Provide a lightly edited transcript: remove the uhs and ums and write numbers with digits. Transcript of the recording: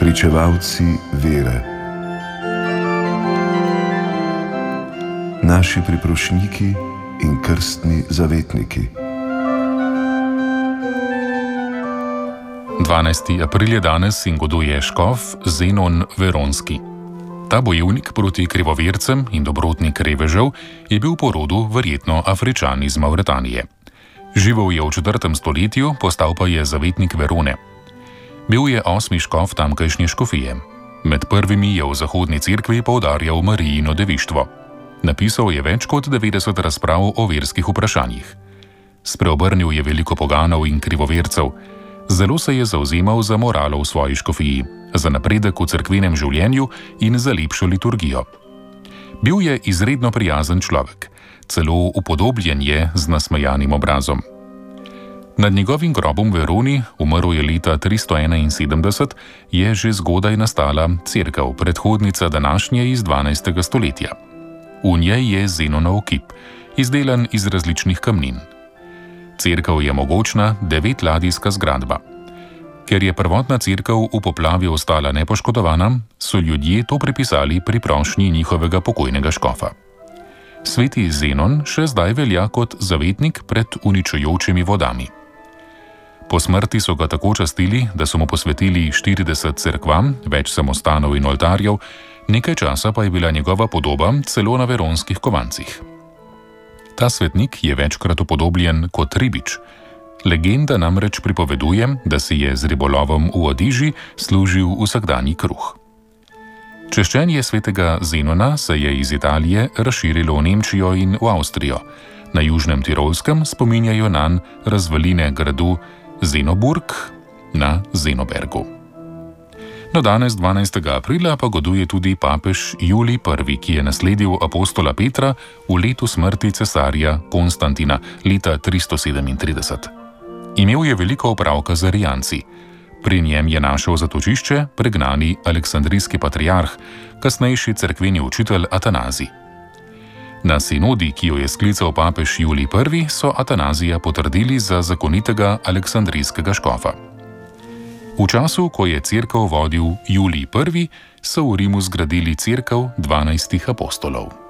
Pričevalci vere. Naši priprošniki in krstni zavetniki. 12. april je danes in goduje škof Zenon Veronski. Ta bojevnik proti krivovercem in dobrotnik revežev je bil po rodu verjetno Afričan iz Mauretanije. Živel je v 4. stoletju, postal pa je zavetnik Verone. Bil je 8. škof tamkajšnje škofije. Med prvimi je v zahodni cerkvi poudarjal Marijino devištvo. Napisal je več kot 90 razprav o verskih vprašanjih. Spreobrnil je veliko poganov in krivovercev. Zelo se je zavzemal za moralo v svoji škofiji, za napredek v cerkvenem življenju in za lepšo liturgijo. Bil je izredno prijazen človek, celo upodobljen je z nasmejanim obrazom. Nad njegovim grobom v Veroni, umrl je leta 371, je že zgodaj nastala cerkev, predhodnica današnje iz 12. stoletja. V njej je Zenonov kip, izdelan iz različnih kamnin. Cerkev je mogočna 9-ladijska zgradba. Ker je prvotna cerkev v poplavi ostala nepoškodovana, so ljudje to pripisali pri prošnji njihovega pokojnega škofa. Sveti Zenon še zdaj velja kot zavetnik pred uničujočimi vodami. Po smrti so ga tako častili, da so mu posvetili 40 cerkvam, več samostanov in oltarjev, nekaj časa pa je bila njegova podoba celo na veronskih kovancih. Ta svetnik je večkrat upodobljen kot ribič. Legenda namreč pripoveduje, da si je z ribolovom v Odiži služil vsakdanji kruh. Češčenje svetega Zenona se je iz Italije razširilo v Nemčijo in v Avstrijo. Na južnem Tirolskem spominjajo nanj razvaline gradu Zenoburg na Zenobergu. No, danes, 12. aprila, pa goduje tudi papež Julij I., ki je nasledil apostola Petra v letu smrti cesarja Konstantina leta 337. Imel je veliko opravka z Arijanci. Pri njem je našel zatočišče pregnani aleksandrijski patriarh, kasnejši cerkveni učitelj Atanazij. Na sinodi, ki jo je sklical papež Julij I., so Atanazija potrdili za zakonitega aleksandrijskega škofa. V času, ko je cerkev vodil Julij I., so v Rimu zgradili cerkev 12 apostolov.